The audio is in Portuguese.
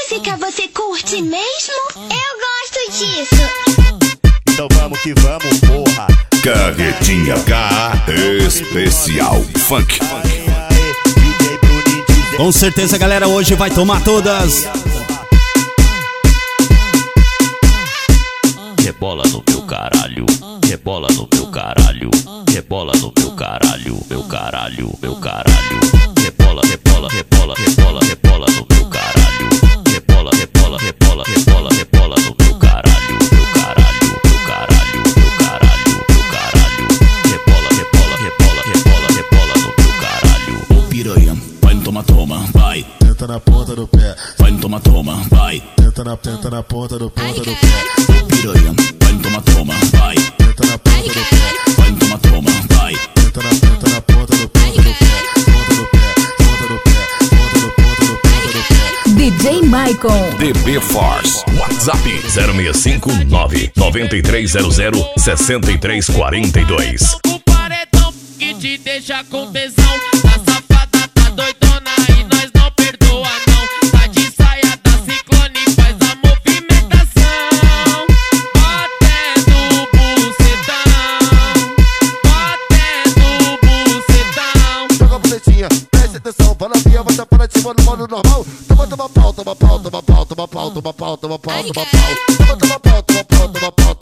música você curte mesmo? Eu gosto disso. Então vamos que vamos, porra. Carretinha K Especial Funk. Com certeza, galera, hoje vai tomar todas. Rebola no meu caralho, rebola no meu caralho, rebola no meu caralho, meu caralho, meu caralho. Rebola, rebola, rebola, rebola, rebola no meu caralho. Rebola, rebola, rebola, rebola, rebola no meu caralho, meu caralho, meu caralho, meu caralho, meu caralho. Rebola, rebola, rebola, rebola, rebola no meu caralho. Ô piranha, vai no toma, vai. Tenta na ponta do pé, Vai no toma, vai. tenta na ponta do pé. Ô piranha, vai no toma, vai. Tenta na ponta do pé, Vai no toma, vai. tenta na ponta do pé, ponta do pé, ponta do pé, ponta do pé, ponta do pé, ponta do pé. DJ Maicon. DB Force. WhatsApp 0659 9300 6342. O paredão que te deixa com tesão. A safada tá doidona e nós não perdoa não. Tá de saia da Ciclone, faz a movimentação. Batendo o bucetão, batendo o bucetão. Joga a boletinha, preste atenção, fala minha, vai para de cima no modo normal. Toma pau, toma pau, toma pau, toma pau, toma pau, toma pau, toma pau, toma pau, toma pau, toma pau, toma pau,